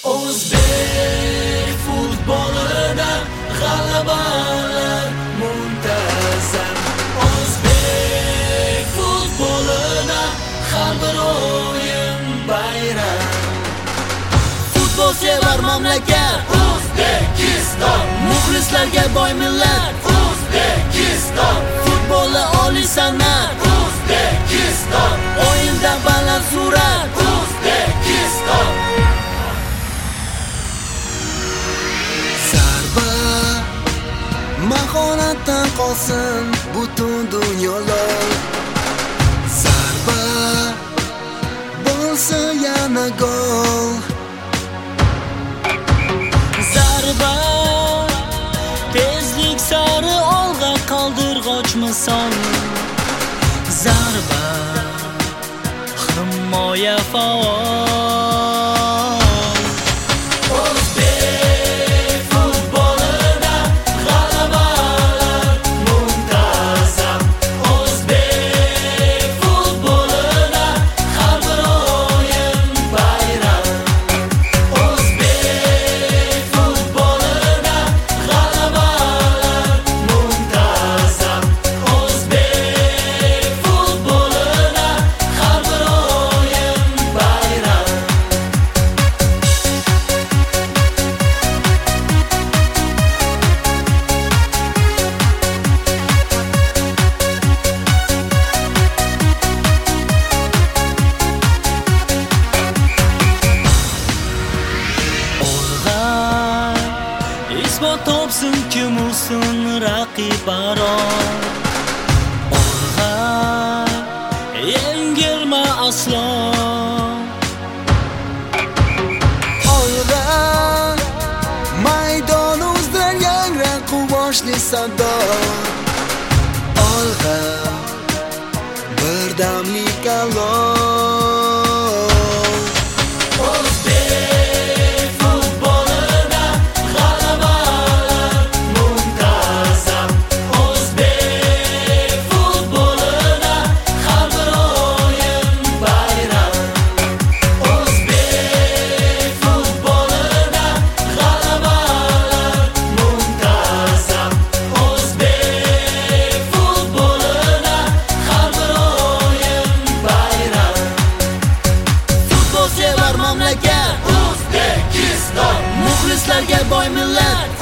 O'zbek futbolida g'alabalar muntazam. O'zbek futbolida har bir o'yin bayram. Futbolsevar mamlakat O'zbekiston, muxlislarga boy millat O'zbekiston, futboli oliy san'at O'zbekiston, o'yinda baland surat O'zbekiston. Zarba mahoratdan qolsin butun dunyolar. Zarba bo'lsa yana gol. Zarba tezlik sari olg'a qoldirg'och misol. Zarba himoya faol. O'zbek futbolida g'alabalar muntazam. O'zbek futbolida har bir o'yin bayram. O'zbek futbolida g'alabalar muntazam. O'zbek futbolida har bir o'yin bayram. Isbot topsin kim ursin raqib baro. Olg'a yengilma aslo. Olg'a maydonimizdan yangrab quvonchli sado. Olg'a birdamlik alov. O'zbek futbolida g'alabalar muntazam. O'zbek futbolida har bir o'yin bayram. O'zbek futbolida g'alabalar muntazam. O'zbek futbolida har bir o'yin bayram. Futbolsevar mamlakat O'zbekiston, muxlislarga boy millat